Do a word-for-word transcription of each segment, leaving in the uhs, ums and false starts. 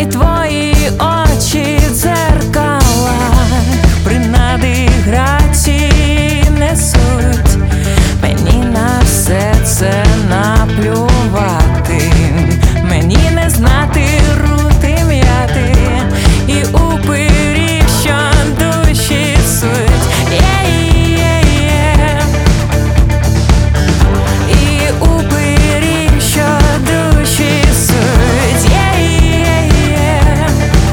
і твої очі дзеркала, принади грації несуть, мені на все це наплювати, мені не знати рути м'яти і упирів, що душі суть. Yeah-yeah-yeah. І упирів, що душі суть. Yeah-yeah-yeah.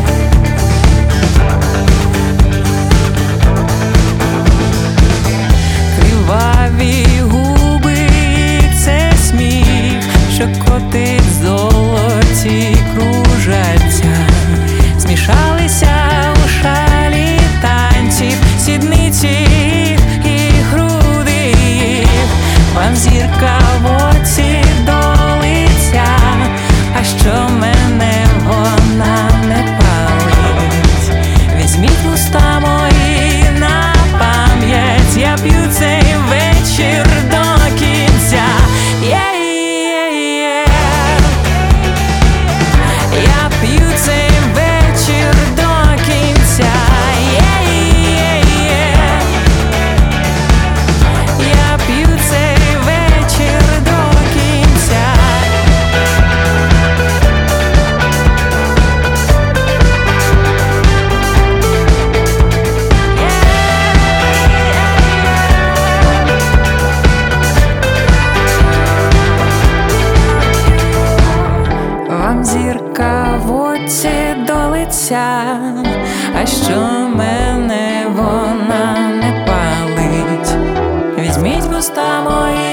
Криваві губи – це сміх, що котить золоті кружаться, змішалися у шалі танців, сідниці і груди їх. Вам зірка в оці до лиця, а що мене вона не палить. Візьміть вуста мої на пам'ять, я п'ю цей вечір до кінця. Yeah-yeah-yeah. Я п'ю цей вечір до кінця. Yeah-yeah-yeah. Я п'ю цей вечір до кінця. Вам зірка в оці до лиця, а що мене вона не палить. Візьміть вуста мої